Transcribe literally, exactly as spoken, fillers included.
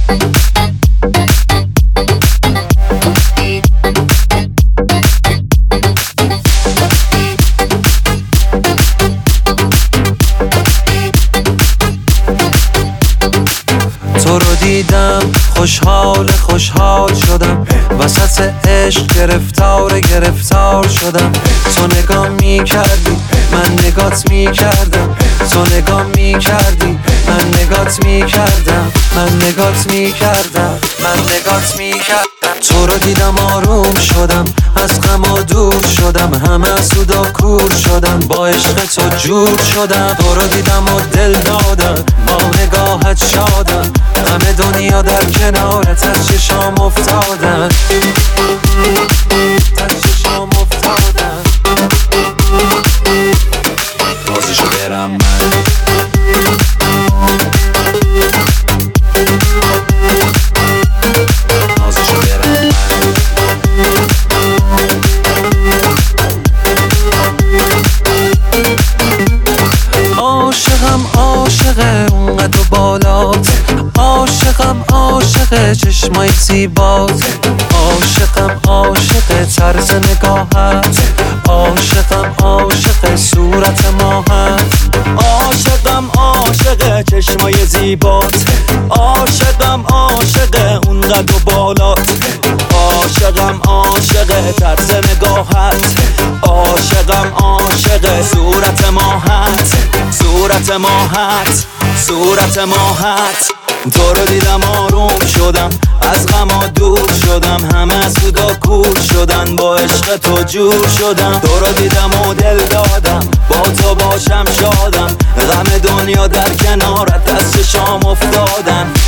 تو رو دیدم خوشحال خوشحال شدم، وسط عشق گرفتار گرفتار شدم. تو نگاه می کردی من نگات می کردم، تو نگاه می کردی من نگات می کردم، من نگات می کردم، من نگات می کردم. تو رو دیدم آروم شدم، از غم دور شدم، همه از سودا کور شدم، با عشق تو جور شدم. تو رو دیدم و دل دادم، با نگاهت شادم، همه دنیا در کنارت از چشام افتادن، از چشام افتادن. بازشو برم من، بازشو برم من. عاشقم عاشقه اونقدر بالات، عاشقم عاشق چشمای زیبات، عاشقم عاشق طرز نگاهت، عاشقم عاشق صورت ماهت، عاشقم عاشق چشمای زیبات، عاشقم عاشق اونقدر بالات، عاشقم عاشق طرز نگاهت، عاشقم عاشق صورت ماهت، صورت ماهت، صورت ماهت. تو رو دیدم آروم شدم، از غم دور شدم، همه از سودا کور شدن، با عشق تو جور شدم. تو رو دیدم و دل دادم، با تو باشم شادم، غم دنیا در کنارت از چشام افتادن.